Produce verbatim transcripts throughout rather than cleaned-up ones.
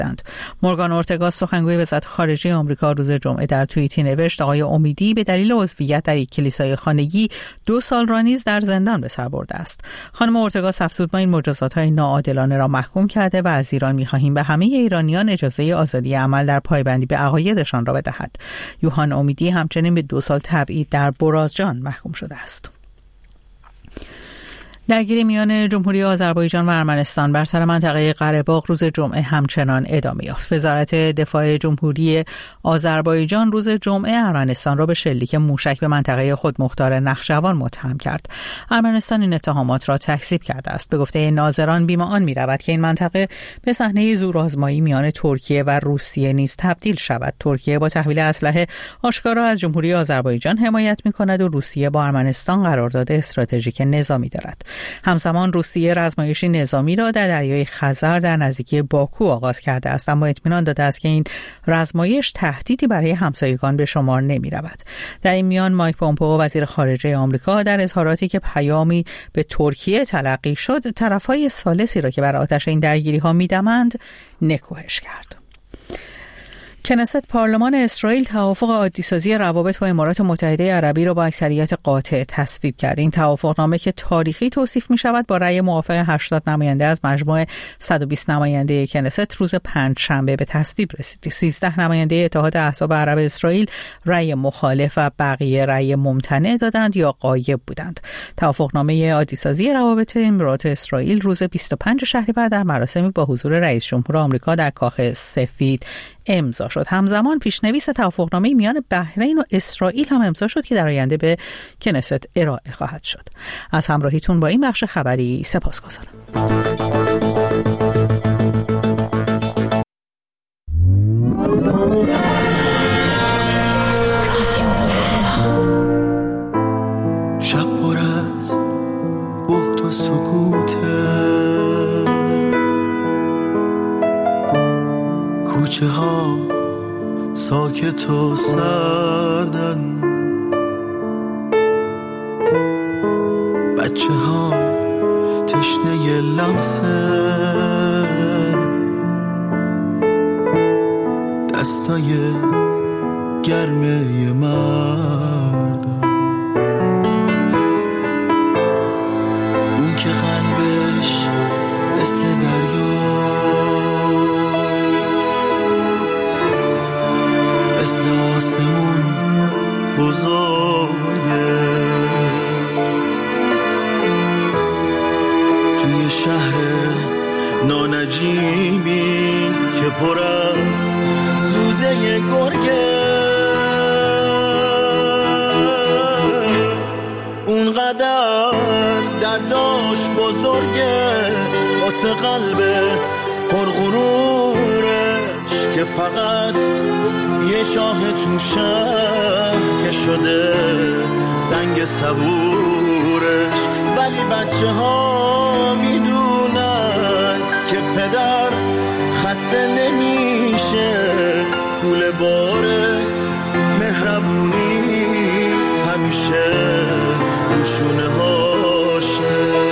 کردند. مورگان اورتگا سخنگوی وزارت خارجه آمریکا روز جمعه در توییتی نوشت آقای امیدی به دلیل عضویت در یک کلیسای خانگی دو سال را نیز در زندان به سر برده است. خانم اورتگا افزود ما این مجازات‌های ناعادلانه را محکوم کرده و از ایران می‌خواهیم به همه ایرانیان اجازه آزادی عمل در پایبندی به عقایدشان را بدهد. یوهان امیدی همچنین به دو سال تبعید در برازجان محکوم شده است. درگیری میان جمهوری آذربایجان و ارمنستان بر سر منطقه قره باغ روز جمعه همچنان ادامه یافت. وزارت دفاع جمهوری آذربایجان روز جمعه ارمنستان را به شلیک موشک به منطقه خودمختار نخجوان متهم کرد. ارمنستان این اتهامات را تکذیب کرده است. به گفته ناظران بیم آن می‌رود که این منطقه به صحنه زورآزمایی میان ترکیه و روسیه نیز تبدیل شود. ترکیه با تحویل اسلحه آشکارا از جمهوری آذربایجان حمایت می‌کند و روسیه با ارمنستان قرارداد استراتژیک نظامی دارد. همزمان روسیه رزمایشی نظامی را در دریای خزر در نزدیکی باکو آغاز کرده است، اما اطمینان داده است که این رزمایش تهدیدی برای همسایگان به شمار نمی رود. در این میان مایک پومپئو وزیر خارجه آمریکا در اظهاراتی که پیامی به ترکیه تلقی شد طرفهای ثالثی را که بر آتش این درگیری ها می دمند نکوهش کرد. کنست پارلمان اسرائیل توافق عادی‌سازی روابط با امارات متحده عربی را با اکثریت قاطع تصویب کرد. این توافقنامه که تاریخی توصیف می شود با رأی موافق هشتاد نماینده از مجموع صد و بیست نماینده کنست روز پنج شنبه به تصویب رسید. سیزده نماینده اتحاد احزاب عرب اسرائیل رأی مخالف و بقیه رأی ممتنع دادند یا غایب بودند. توافقنامه عادی‌سازی روابط امارات اسرائیل روز بیست و پنج شهریور در مراسمی با حضور رئیس جمهور آمریکا در کاخ سفید امضا شد. همزمان پیشنویس توافقنامه میان بحرین و اسرائیل هم امضا شد که در آینده به کنست ارائه خواهد شد. از همراهیتون با این بخش خبری سپاسگزارم. شب پر از بهت و سکوته، کوچه ها ساکت و سردن، بچه ها تشنه لمسه دستای گرمه مردن، اون که قلبش مثل دریا مثل آسمون بزرگه، توی شهر نانجیبی که پر از سوزه گرگه، اونقدر درداش بزرگه واسه قلب پرغرورش که فقط یه چاه تو شهر که شده سنگ صبورش، ولی بچه ها میدونن که پدر خسته نمیشه، کوله باره مهربونی همیشه روشونه هاشه.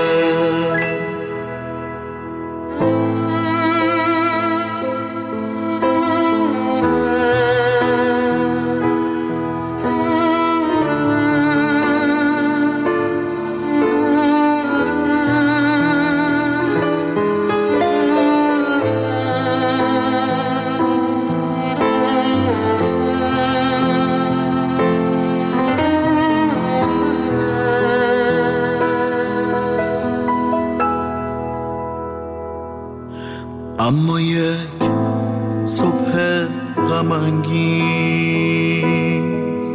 اما یک صبح غم انگیز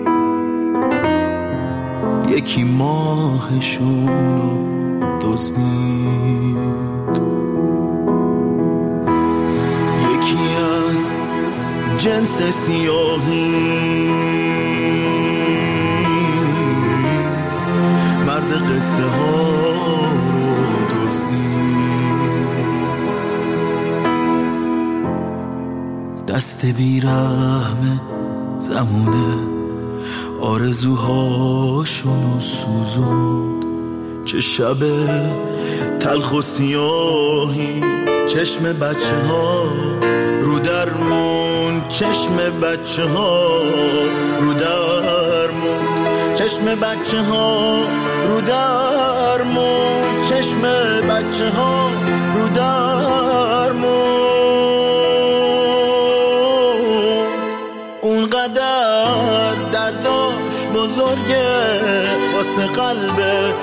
یکی ماهشونو دزدید، یکی از جنس سیاهی مرد قصه ها رو دزدید، دست بیرحم زمونه آرزوهاشونو سوزوند، چه شب تلخ و سیاهی چشم بچه ها رو چشم بچه ها رو درموند، چشم بچه ها رو درموند، چشم بچه ها رو درموند. اونقدر درداش بزرگه واسه قلب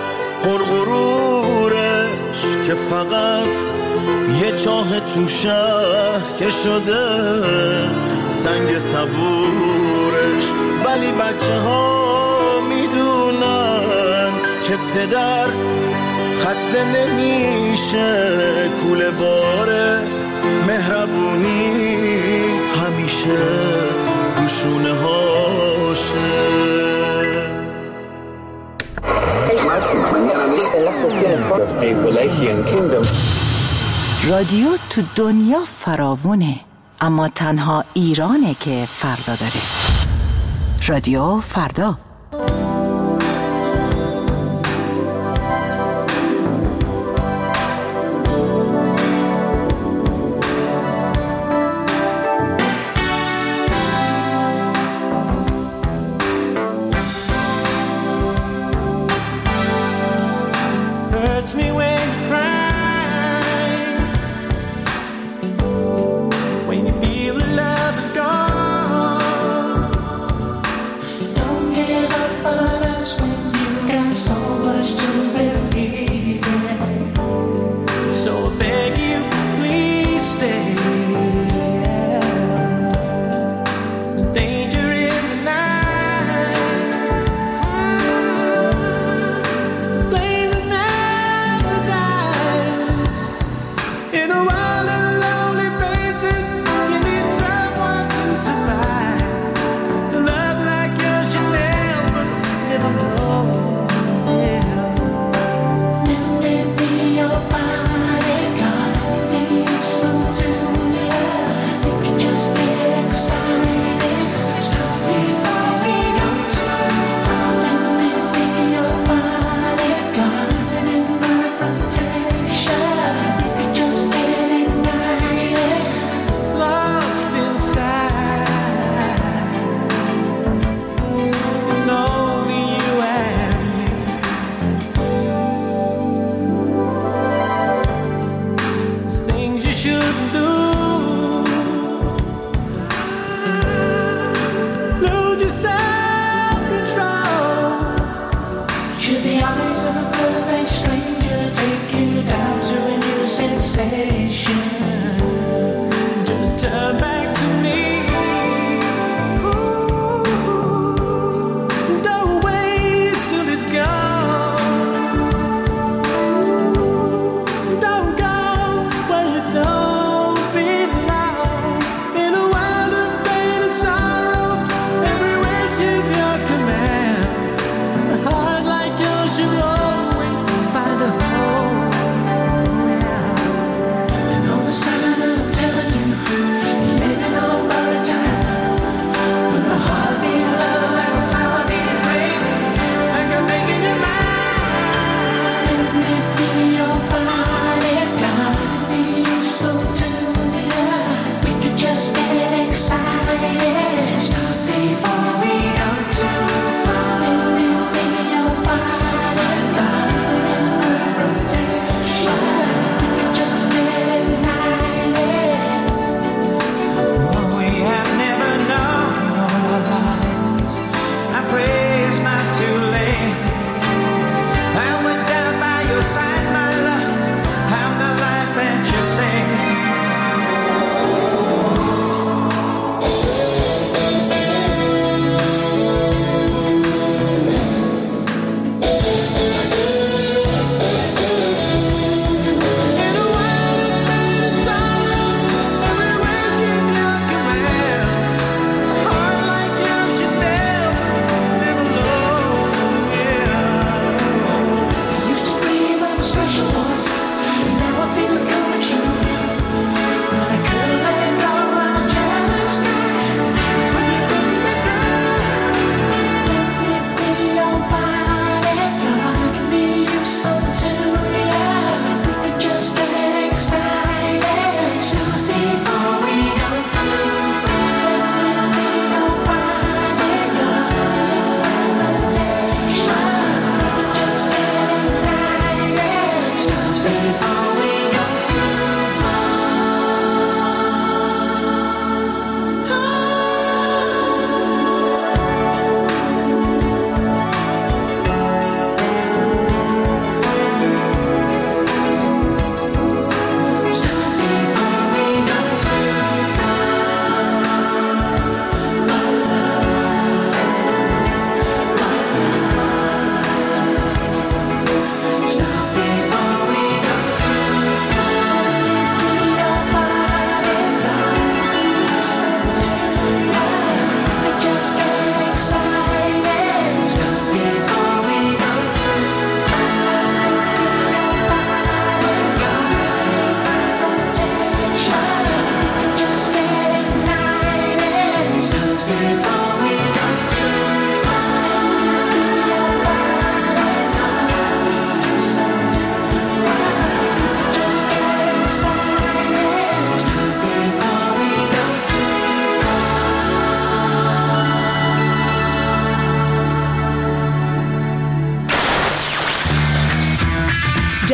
پرغرورش که فقط یه چاه تو شهر که شده سنگ صبورش. ولی بچه ها میدونن که پدر خسته نمیشه، کوله باره مهربونی همیشه روشونه هاشه. رادیو تو دنیا فراوونه، اما تنها ایرانه که فردا داره. رادیو فردا. Don't get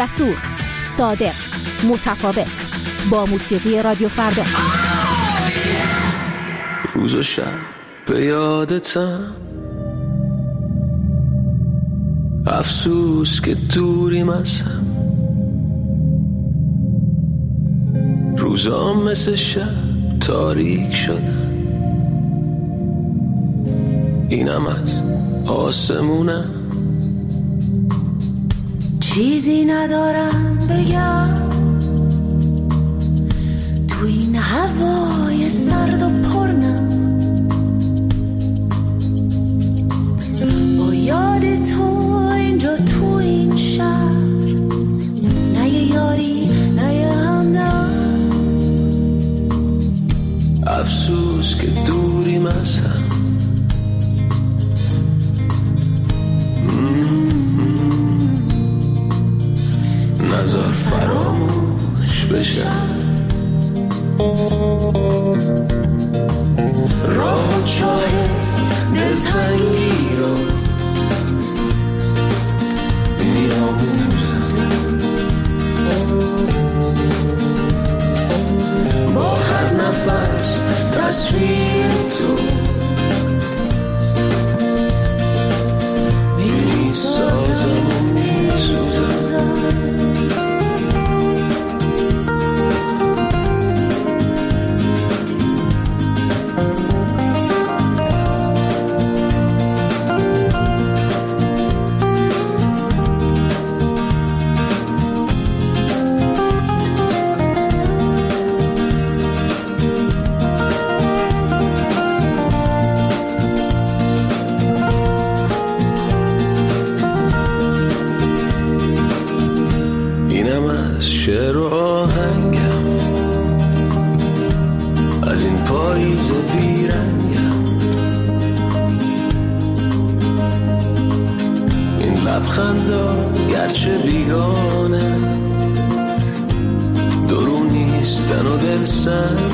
جسور، صادق، متفاوت، با موسیقی رادیو فردا. روز و شب به یادتم، افسوس که دوریم از هم، روزا مثل شب تاریک شدن، اینم از آسمونم. چیزی ندارم بگم تو این هوای سرد و پرنم، با یاد تو اینجا تو این شهر، نه یه یاری نه یه همدم، افسوس که دوریم از هم، نذار فراموش بشم راه و چاه دلتنگی رو میاموزم، با هر نفس تصویر تو میسازم و میسوزم. شعر و آهنگم از این پاییز بیرنگم، این لبخندا گرچه بیگانه درون نیستن و دل سنگ،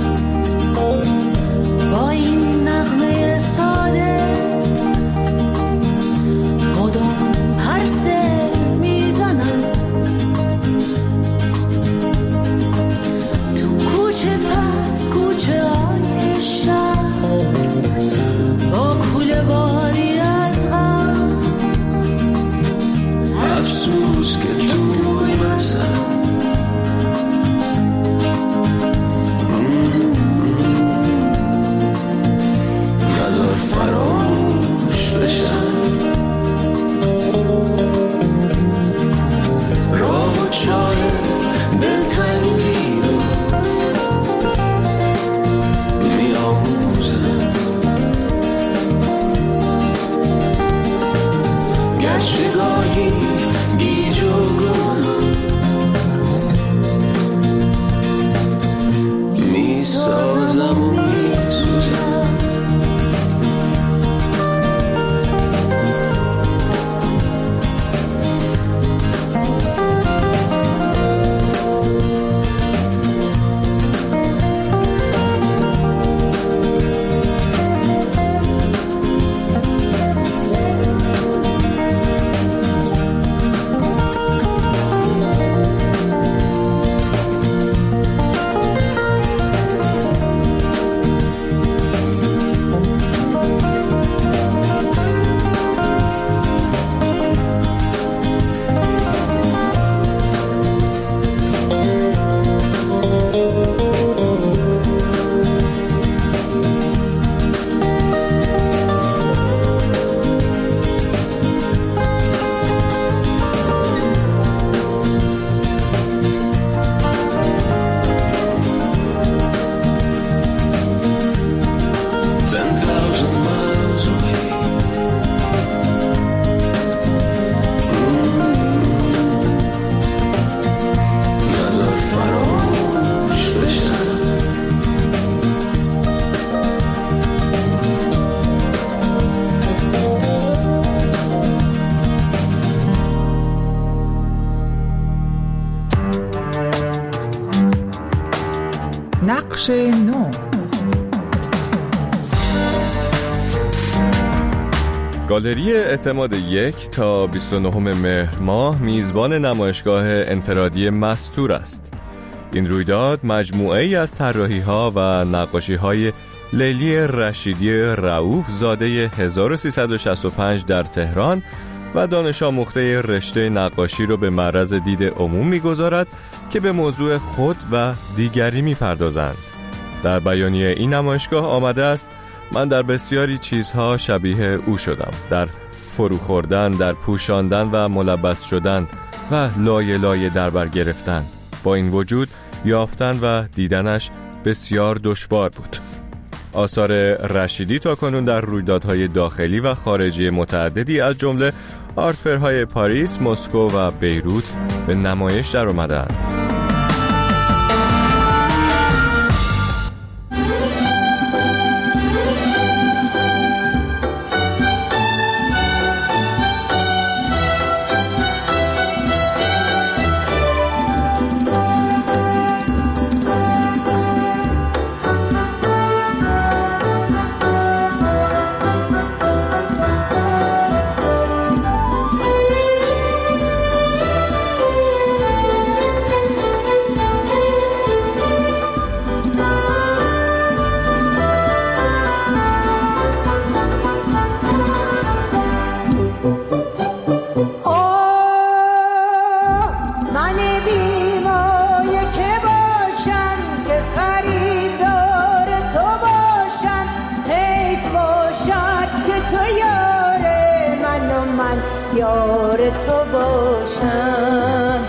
با این نغمه ساده مدام پرسه میزنم، کوچه های شهر با کوله باری از غم، افسوس که دوریم از هم، نذار فراموش بشم راه و چاه دلتنگی رو گرچه گاهی گیج و گم میسازم و میسوزم. نقش نو. گالری اعتماد یک تا بیست و نهم مهر ماه میزبان نمایشگاه انفرادی مستور است. این رویداد مجموعه ای از طراحی‌ها و نقاشی‌های لیلی رشیدی رؤوف زاده هزار و سیصد و شصت و پنج در تهران و دانش آموخته رشته نقاشی رو به معرض دید عموم می‌گذارد که به موضوع خود و دیگری می‌پردازند. در بیانیه این نمایشگاه آمده است: من در بسیاری چیزها شبیه او شدم، در فرو خوردن، در پوشاندن و ملبس شدن و لایه لایه در بر گرفتن. با این وجود یافتن و دیدنش بسیار دشوار بود. آثار رشیدی تاکنون در رویدادهای داخلی و خارجی متعددی از جمله آرتفرهای پاریس، مسکو و بیروت به نمایش در آمدند. یار تو باشم.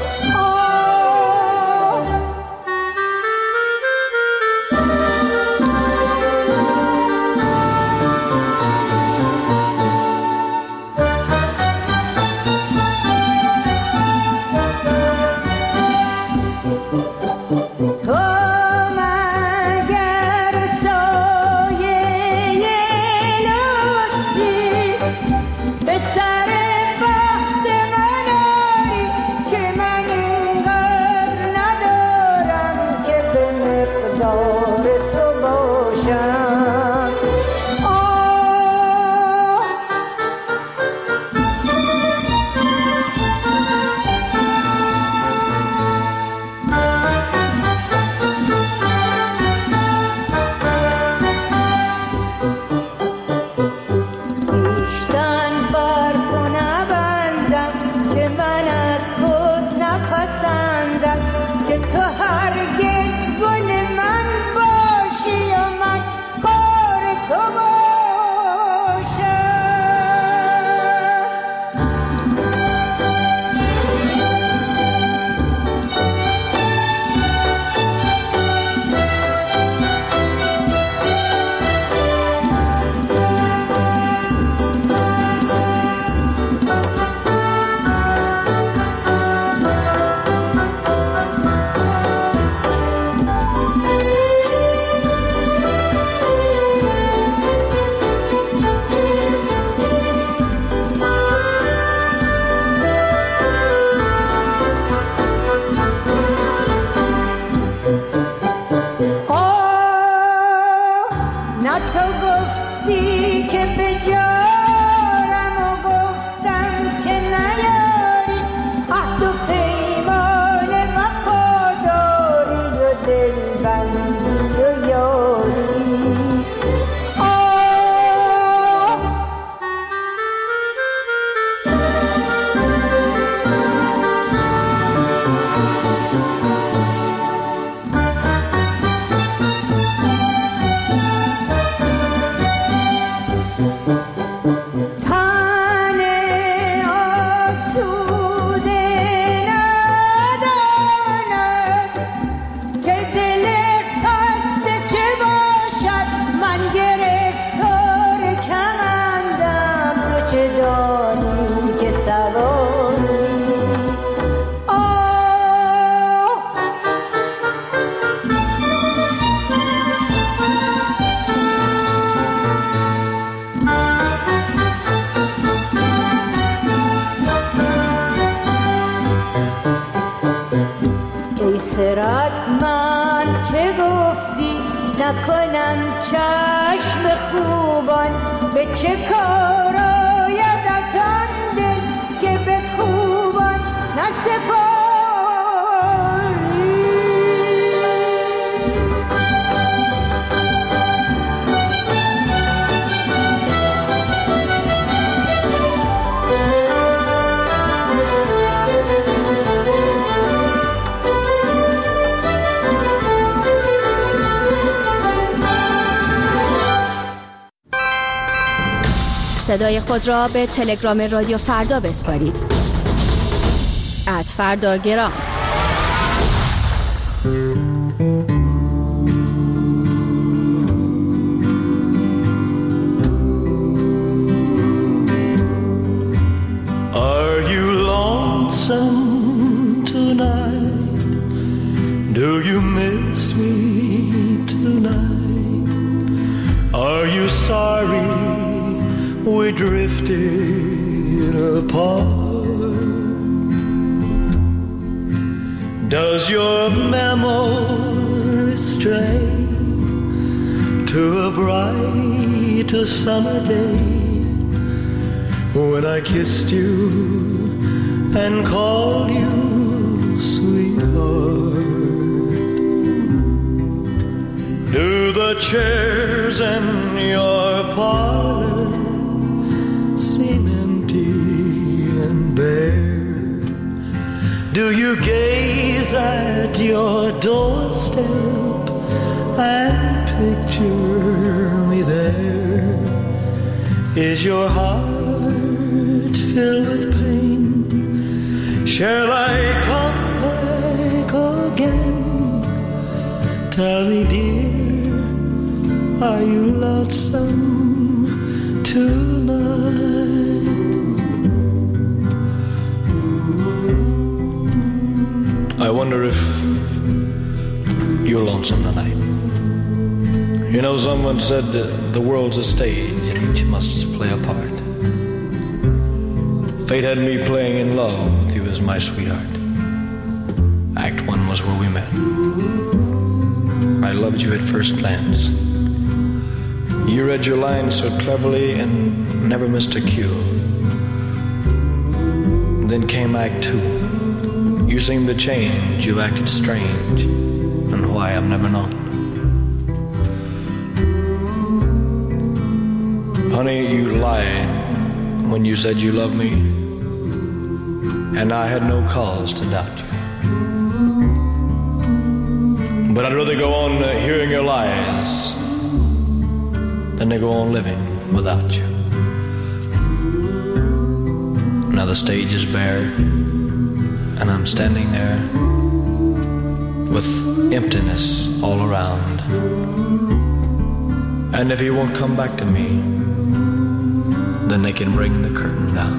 خردمند که گفتی نکنم چشم خوبان به چه کارا نسپاری. صدای خود را به تلگرام رادیو فردا بسپارید. ات فرداگرام. Are you lonesome tonight? Do you miss me tonight? Are you sorry we drifted apart? Does your memory stray to a bright summer day when I kissed you and called you sweetheart? Do the chairs in your parlor seem empty and bare? Do you gaze at your doorstep and picture me there? Is your heart filled with pain? Shall I come back again? Tell me, dear, are you lonesome tonight? I wonder if you're lonesome tonight. You know, someone said that the world's a stage and each must play a part. Fate had me playing in love with you as my sweetheart. Act one was where we met. I loved you at first glance. You read your lines so cleverly and never missed a cue. Then came Act two. You seemed to change, you acted strange, and why I've never known. Honey, you lied when you said you loved me, and I had no cause to doubt you. But I'd rather go on hearing your lies than to go on living without you. Now the stage is bare, and I'm standing there with emptiness all around. And if he won't come back to me, then they can bring the curtain down.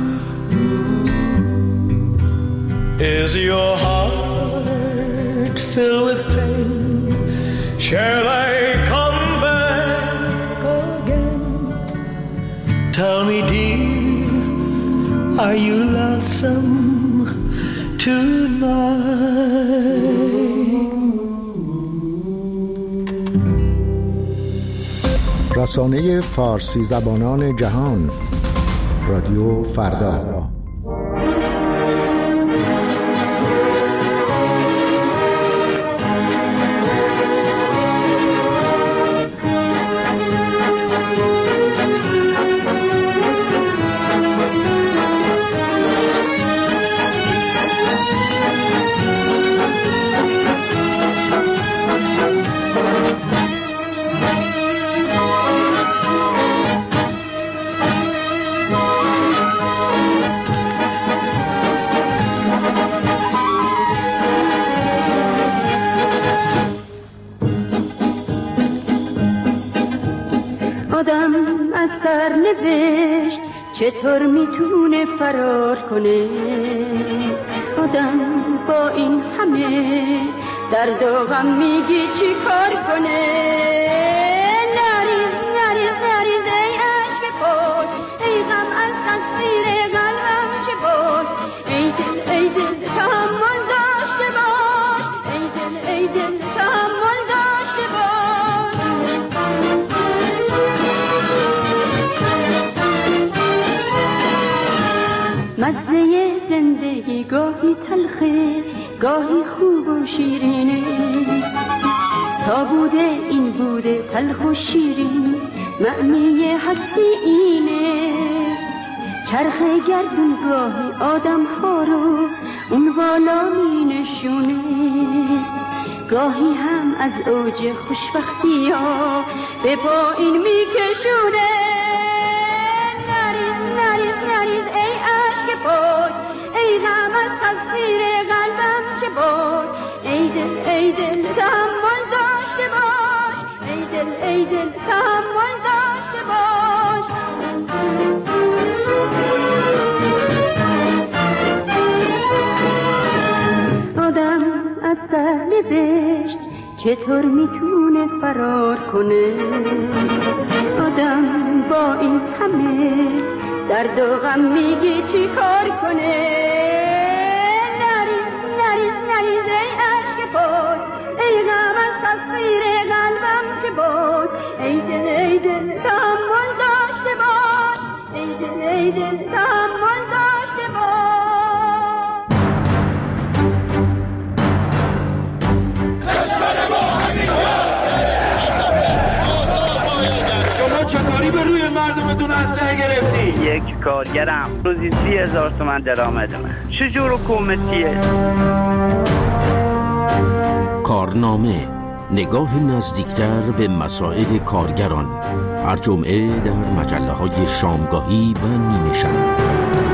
Is your heart filled with pain? Shall I come back again? Tell me, dear, are you lonesome tonight? رسانه فارسی زبانان جهان، رادیو فردا. آدم از سرنوشت چطور میتونه فرار کنه؟ آدم با این همه درد و غم میگی چی کار کنه؟ نریز نریز نریز ای عشق بود، ای غم از تصویر قلبم چه بود؟ ای دل ای دل تحمل داشته باش، ای دل ای دل تحمل داشته باش. مزه زندگی گاهی تلخه گاهی خوب و شیرینه، تا بوده این بوده تلخ و شیرین، معنی هستی اینه. چرخ گردون گاهی آدم ها رو اون بالا می نشونه، گاهی هم از اوج خوشبختی ها به پایین می کشونه. نریز نریز نریز ای عشق پاک، ای غم از تصویر قلبم چه باد، ای دل ای دل تحمل داشته باش، ای دل ای دل تحمل داشته باش. آدم از سهل زشت چطور میتونه فرار کنه، آدم با این همه درد و غم میگی چی کار کنه. نریز نریز نریز ای عشق پاک، ای غم از تصویر قلبم چه باد، ای دل ای دل تحمل داشته باش، ای دل ای دل تحمل داشته باش. شما چطوری به روی مردمتون اسلحه گرفتی؟ یک کارگرم روزی سی هزار تومن درآمد من. چجور حکومتیه؟ کارنامه، نگاه نزدیکتر به مسائل کارگران، هر جمعه در مجله های شامگاهی و نیمه شب.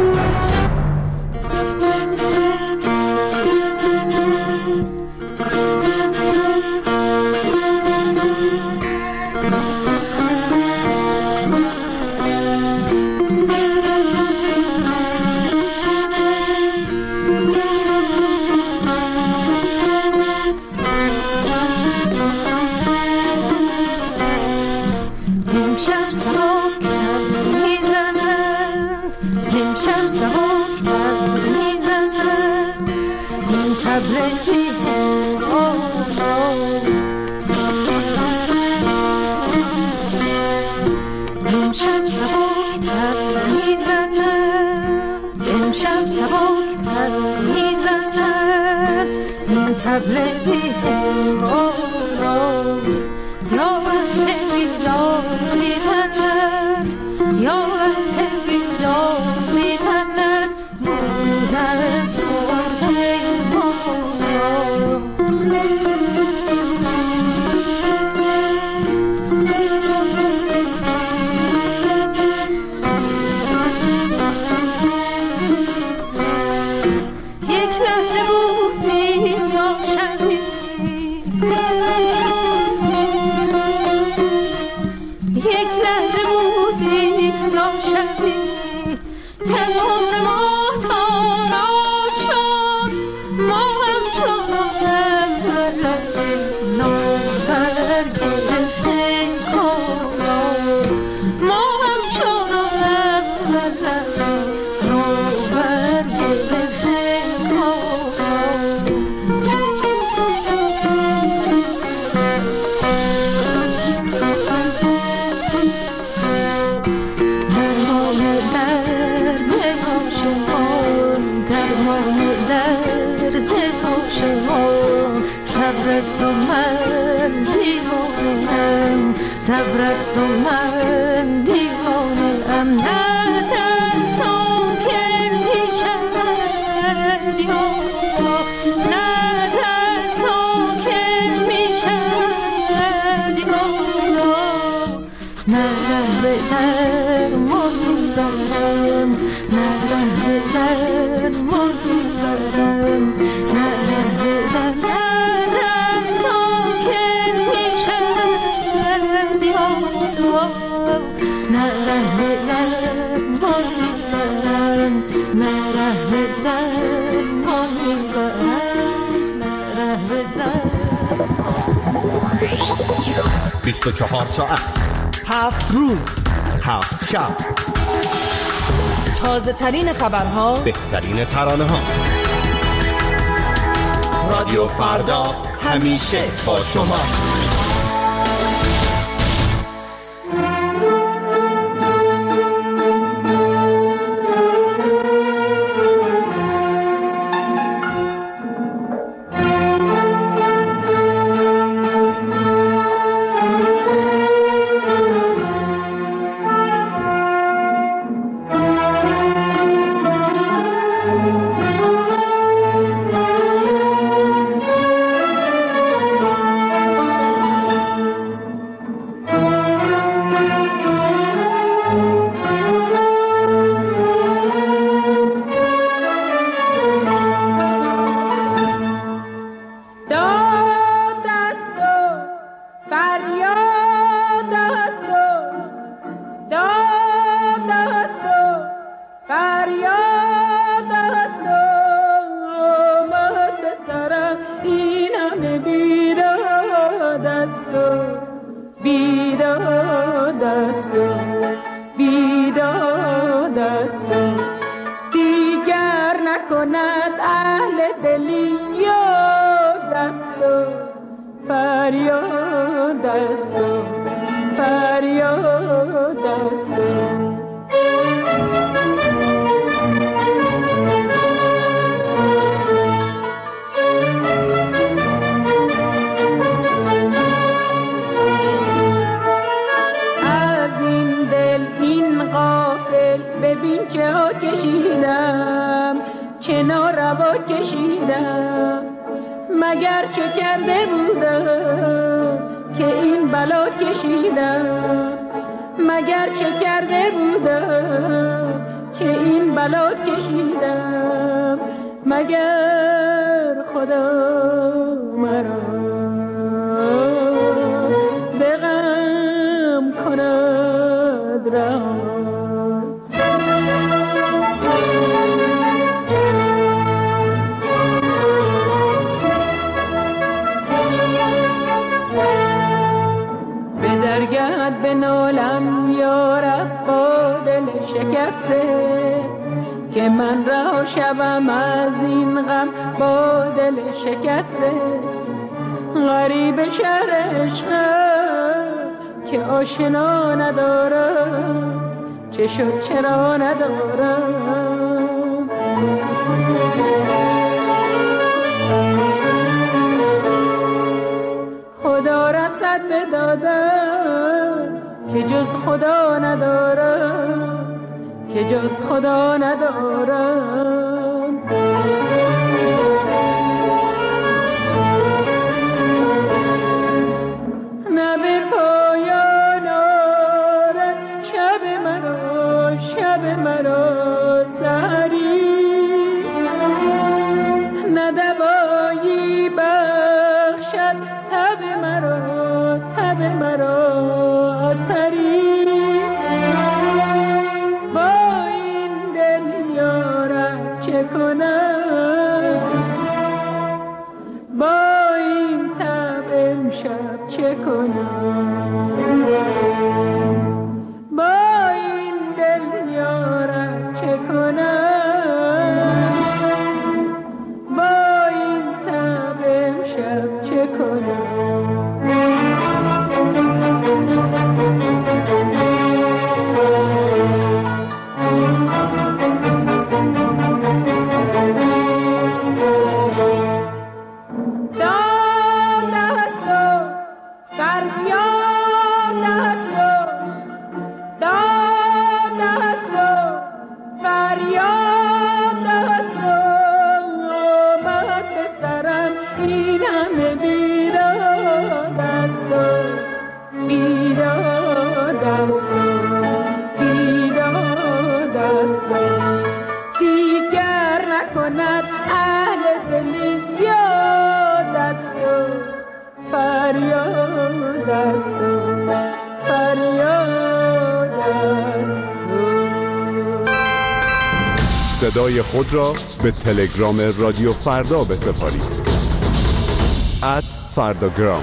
بیست و چهار ساعت، هفت روز، هفت شب، تازه ترین خبرها، بهترین ترانه ها. رادیو فردا همیشه با شماست. است و بیداد است و دیگر نکند اهل دلی یاد است و فریاد است و فریاد است و ببین چه ها کشیدم چه ناروا کشیدم مگر چه کرده بودم که این بلا کشیدم مگر چه کرده بودم که این بلا کشیدم مگر خدا مرا ز غم کند رها درگرد به نالم یارب با دل شکسته که من رها شوم از این غم با دل شکسته غریب شهر عشقم که آشنا ندارم چه شد چرا ندارم خدا رسد به دادم که جز خدا ندارم که جز خدا ندارم نه به پایان آرد شب مرا شب مرا سحری نه دوایی بخشد تب مرا تب مرا اثری با این دل یارم چه کنم با این تب امشب چه کنم با این دل یارم چه کنم با این تب امشب چه کنم صدای خود را به تلگرام رادیو فردا بسپارید ات فرداگرام.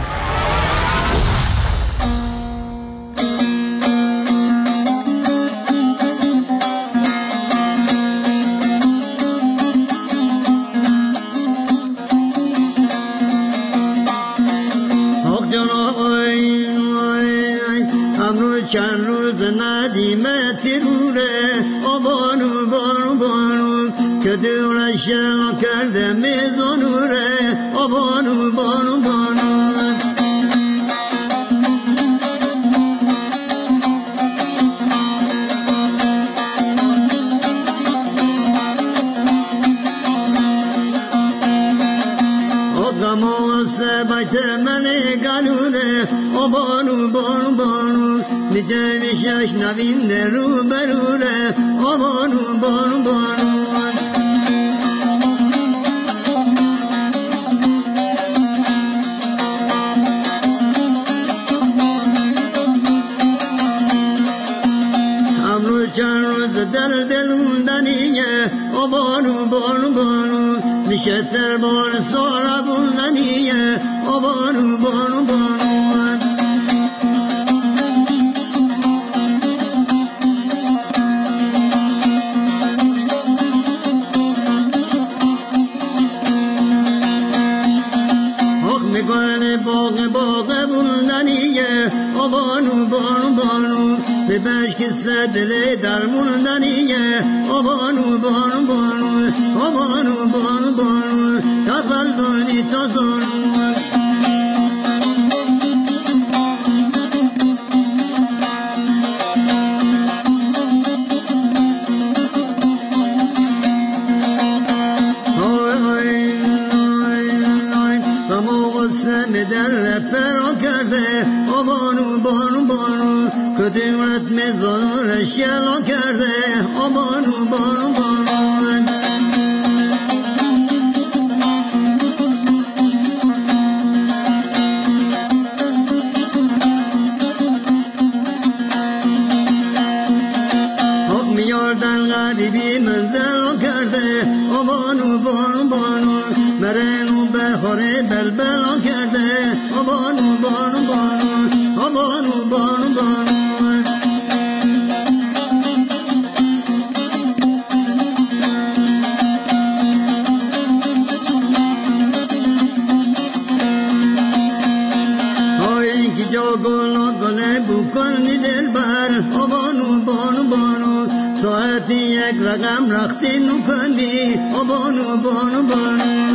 چند روز ندیمه تیروره آبانو بانو بانو که دورش کرده میزانوره آبانو بانو بانو بیت من گلوله آبانو بانو بانو میده میشش نوین رو بروله آبانو بانو بانو امروز چند روز دل دل موندنیه آبانو بانو بانو میشه تر بار سارا بوندنیه آبانو بانو بانو بانو بانو بانو به بشک صدل درموندنیه او بانو بانو بانو او بانو بانو بانو تفل دانی تا زانو در فرا کرده او بانو بانو بانو کدیمت میزان رشیلا کرده او بانو بانو بانو حق میاردن غریبی منزل کرده او بانو بانو بانو مرنو بخوره بلبلا کرده او بانو بانو بانو او بانو بانو بانو های که جا گلا گله بکنی دل بر او بانو بانو بانو ساعتی یک رقم رختی نکندی او بانو بانو بانو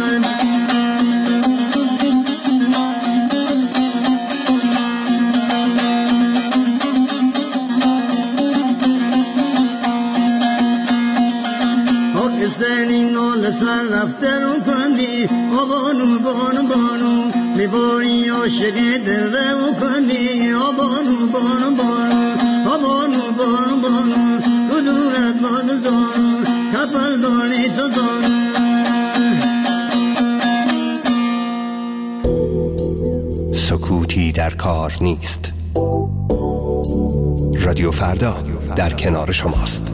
سر رفته رو کندی او بانو بانو بانو میباری عاشق دل رو کندی او بانو بانو بانو او بانو بانو بانو تو دورت باد زانو کپل دانی تو زانو سکوتی در کار نیست. رادیو فردا در کنار شماست.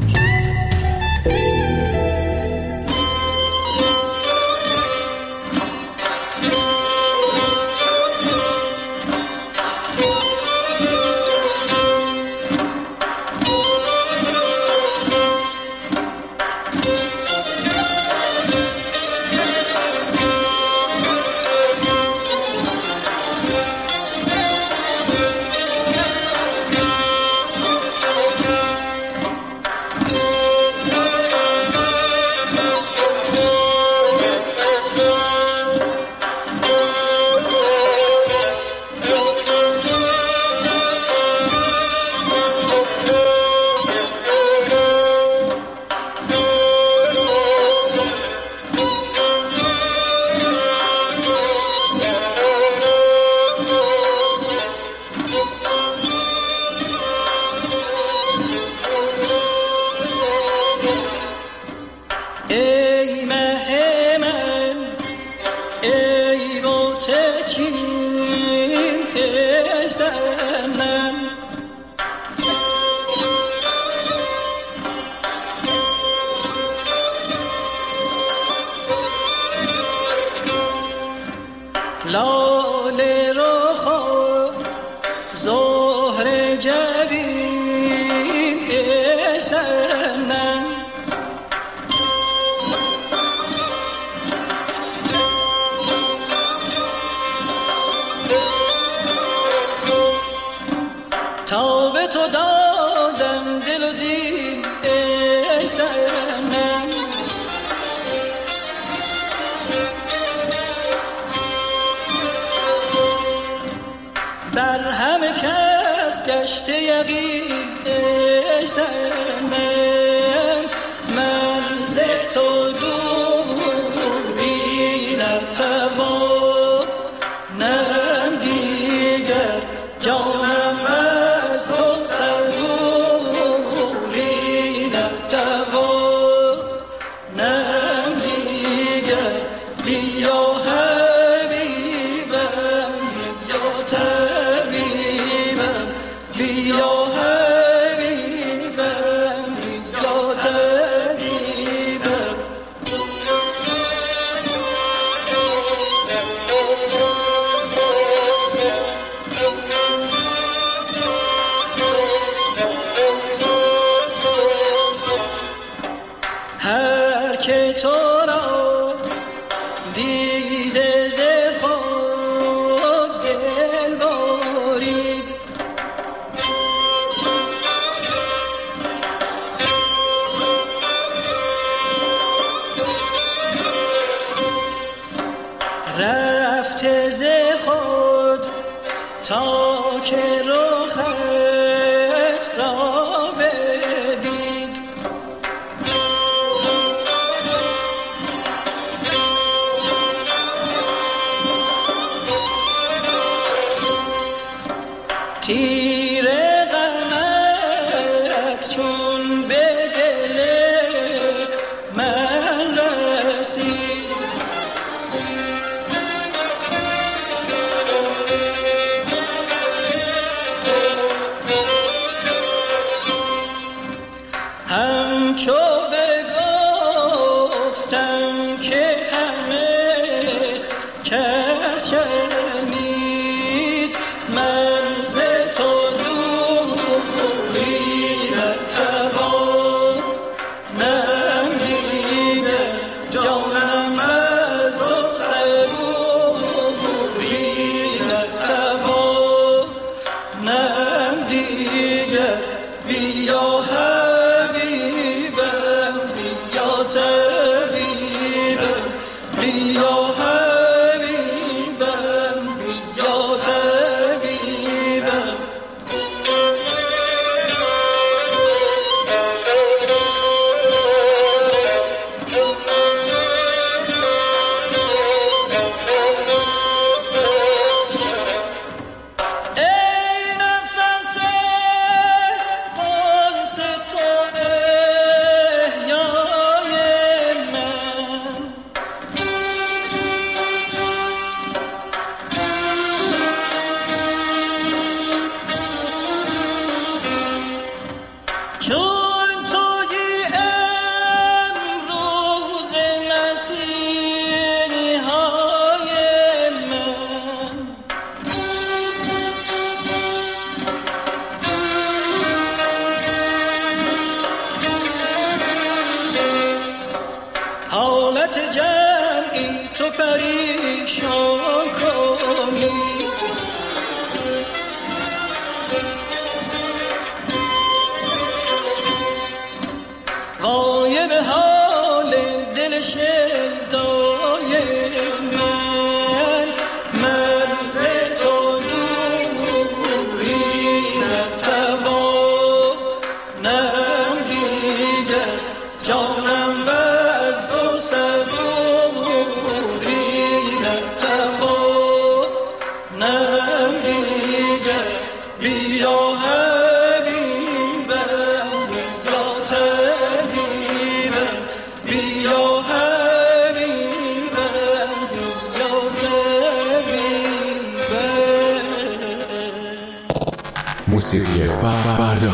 موسیقی فردا.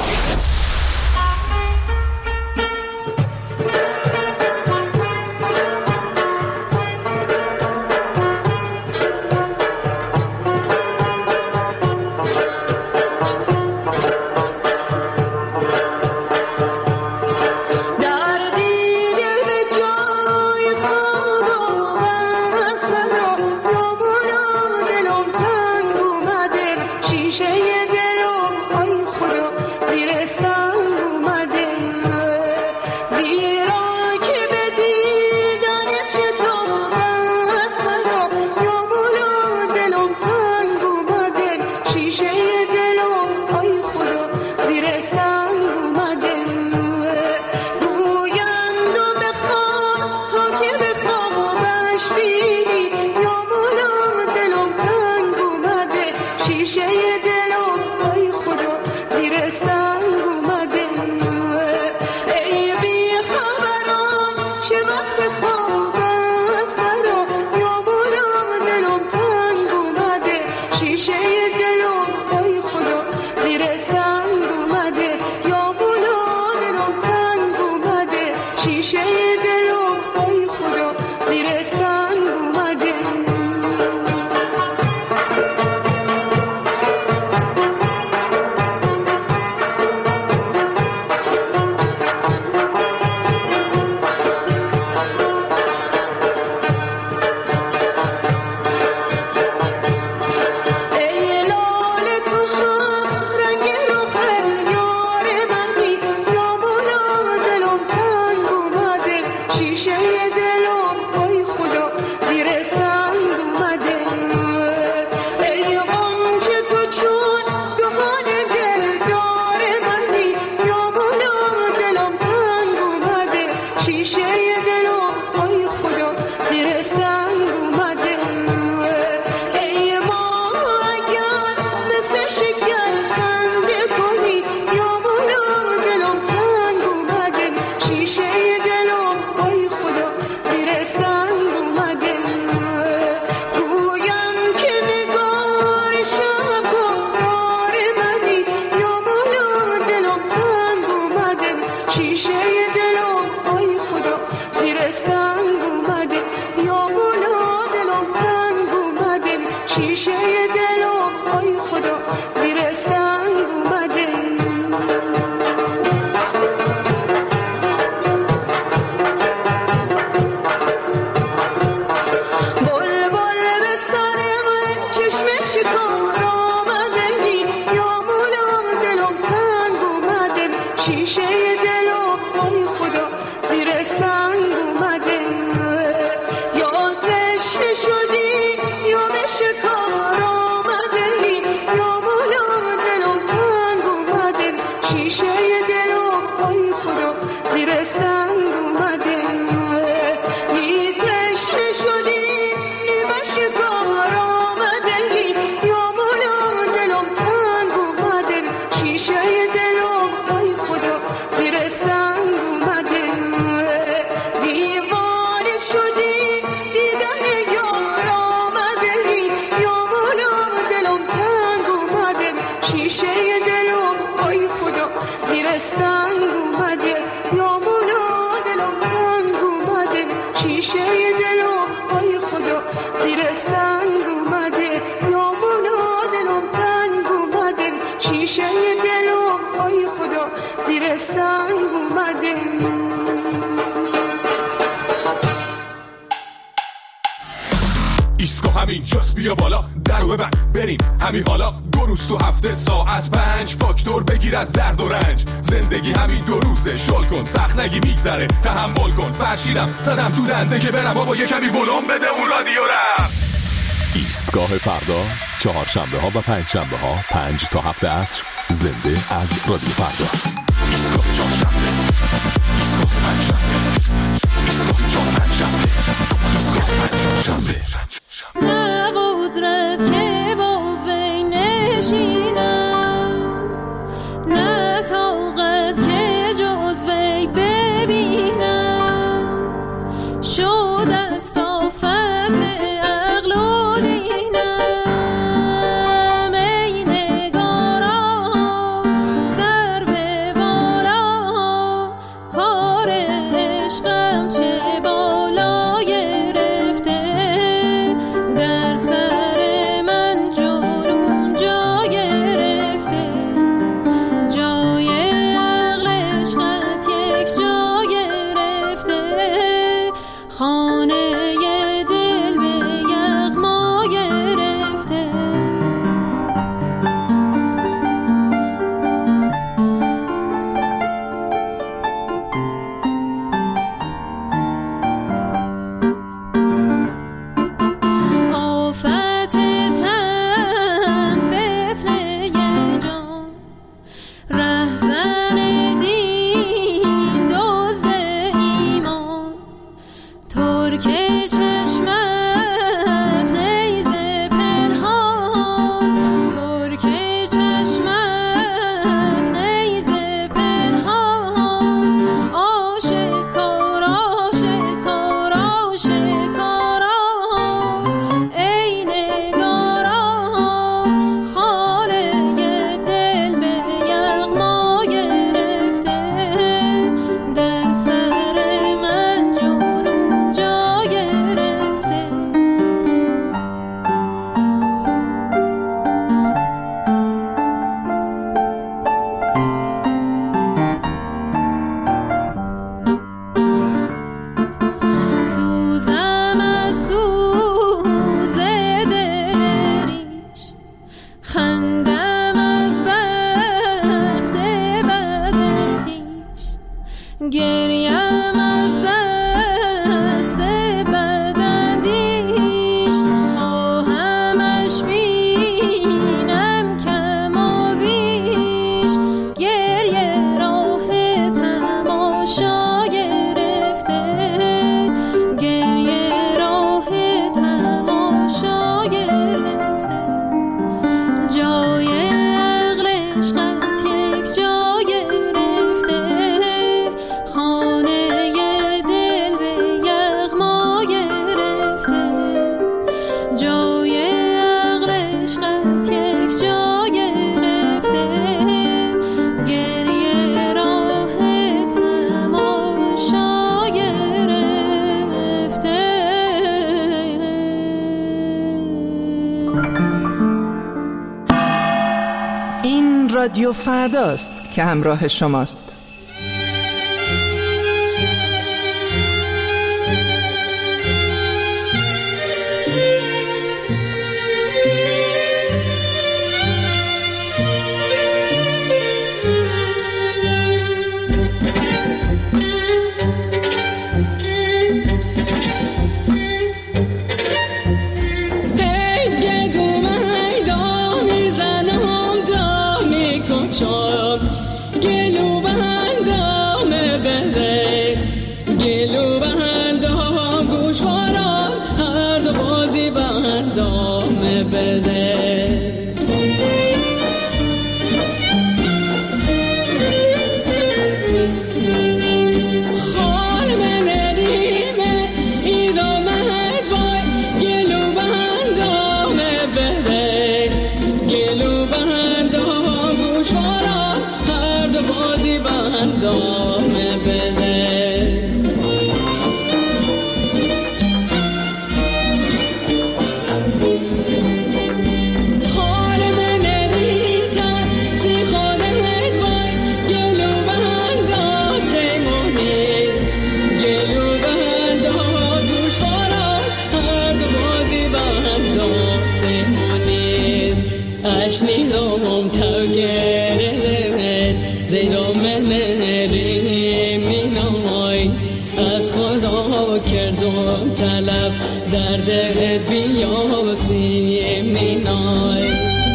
شیشه دلم ای خدا زیر سنگ اومده یامونا دلم تنگ اومده شیشه دلم ای خدا زیر سنگ اومده یامونا دلم تنگ اومده شیشه دلم ای خدا زیر سنگ اومده. ایسکو همین جاست بیا بالا درو ببند بریم همین حالا دو روز تو هفته ساعت پنج فاکتور بگیر از درد و رنج زندگی همین دو روزه شل کن سخت نگی میگذره تحمل کن فرشیدم زدم تو دنده که برم بابا یه کمی ولوم بده اون رادیو رم. ایستگاه فردا چهارشنبه ها و پنج شنبه ها پنج تا هفت عصر زنده از رادیو فردا. ایستگاه چهارشنبه ایستگاه پنج شنبه ایستگاه چهارشنبه ایستگاه پنج شنبه. نه قدرت که با وی نشینم نه طاقت که جز وی ببینم شد از طاقت عقل و دینم ای نگارا سر به بالا کار عشقم چه بالا گرفته در سر من جنون جا گرفته جای عقل عشقت یک جا گرفته خانه دل به یغما گرفته. آفت تن فتنه جان رهزن دین دزد ایمان ترک چشمت نیزه پنهان ترک چشمت نیزه پنهان آشکار آشکار آشکار ای نگارا خانه دل به یغما گرفته در سر من جنون جا گرفته. سوزم از سوز دل ریش خندم از بخت بد خویش گریم از دست بداندیش خواهمش بینم کم و بیش گریه راه تماشا گرفته گریه راه تماشا گرفته جای عقل عشقت یک جا گرفته خانه دل به یغما گرفته جای عقل عشقت یک جا گرفته گریه راه تماشا گرفته. این رادیو فرداست که همراه شماست. گلو دام بده خال من ریتر سی خودت وای گلو بندات مونید گلو بندات گوش خوراد هر دو بازی بندات مونید اشنی دوم تو گرد زیدو من ریمینای از خدا کردم طلب دردت بیا سیمینای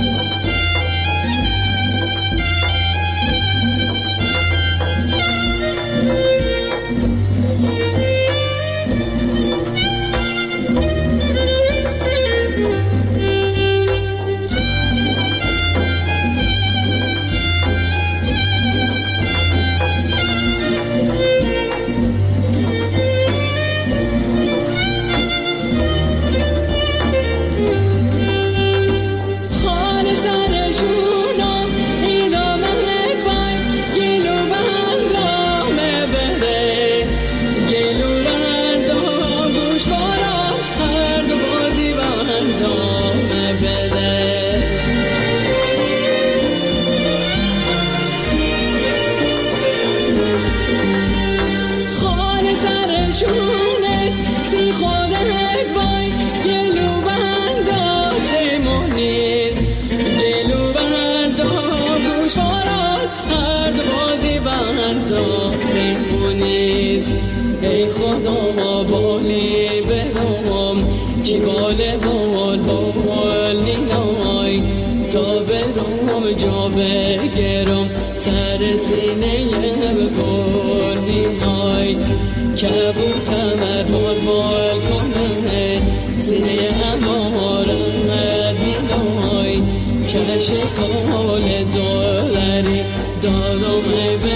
ای خدا بالی برام چی باله بال بال نینای تا برام جا بگرم سر سینه بکن نینای کبوتم ار بال بال کنه سینه امارم مدینای چشم کال داری دارم